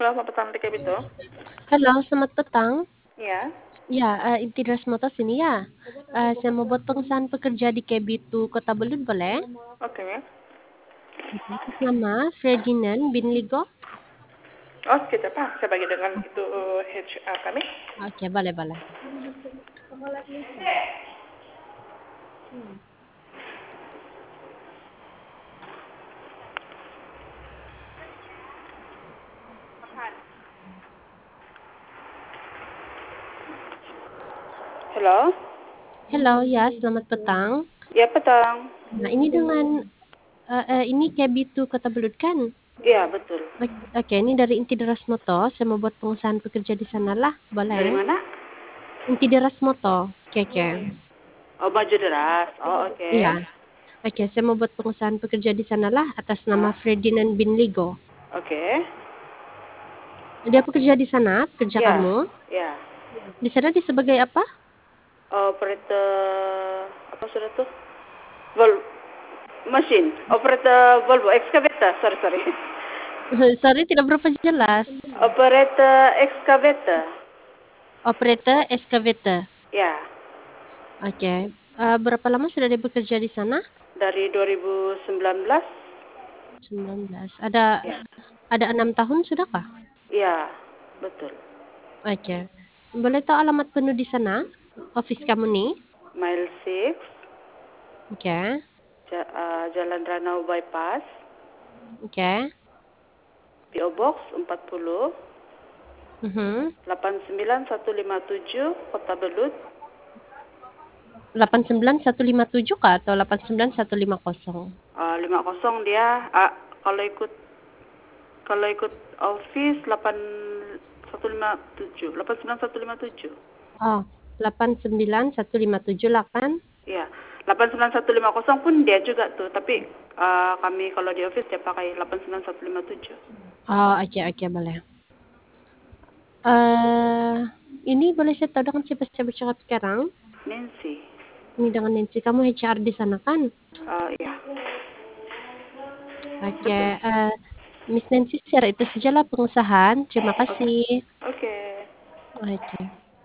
Halo, selamat petang Dika Bito. Halo, selamat petang. Iya, Ya, Inti Rasmota sini ya. Saya mau buat pengesahan pekerja di Kebitu Kota Belud, boleh? oke. Oke, atas nama Ferdinand bin Ligo. Oke, Pak. Saya bagi dengan itu HR kami. Oke, boleh, boleh. Halo. Halo, ya, selamat petang. Ya, petang. Nah, ini dengan ini Kebitu Kota Belud kan? Iya, betul. Oke, ini dari Inti Rasmoto. Saya mau buat pengesahan pekerja di sana lah, Dari boleh? mana? Inti Rasmoto, oke. Oh, baju deras. Oh, oke. Iya. Oke, saya mau buat pengesahan pekerja di sana lah atas nama Ah, Ferdinand bin Ligo. oke. Dia pekerja di sana, pekerja Ya, kamu. ya. Di sana dia sebagai apa? Operator apa sudah tuh? Vol mesin. Operator Volvo excavator. Sorry, sorry. Sorry, tidak berapa jelas. Operator excavator. Operator excavator. Ya, Oke. Berapa lama sudah dia bekerja di sana? dari 2019. 19. Ada Ya. 6 tahun sudahkah? Iya, betul. Oke. Boleh tahu alamat penuh di sana? Office kamu nih? Mile 6, Oke. Jalan Ranau Bypass, Oke. PO Box 40, Mhm. 89157, Kota Belut. 89157 kah atau 89150? 50 dia, kalau ikut kalau ikut office 8157, 89157. Oh, 89157 lah kan? Iya, 89150 pun dia juga tuh, tapi kami kalau di office dia pakai 89157. Oh, oke, oke, boleh. Eh, ini boleh saya tahu dengan siapa saya bercakap sekarang? Nancy. Ini dengan Nancy. Kamu HR di sana kan? Iya, Oke, betul. Miss Nancy, share itu sajalah pengusahaan. Terima Oke. kasih. Oke. Oke.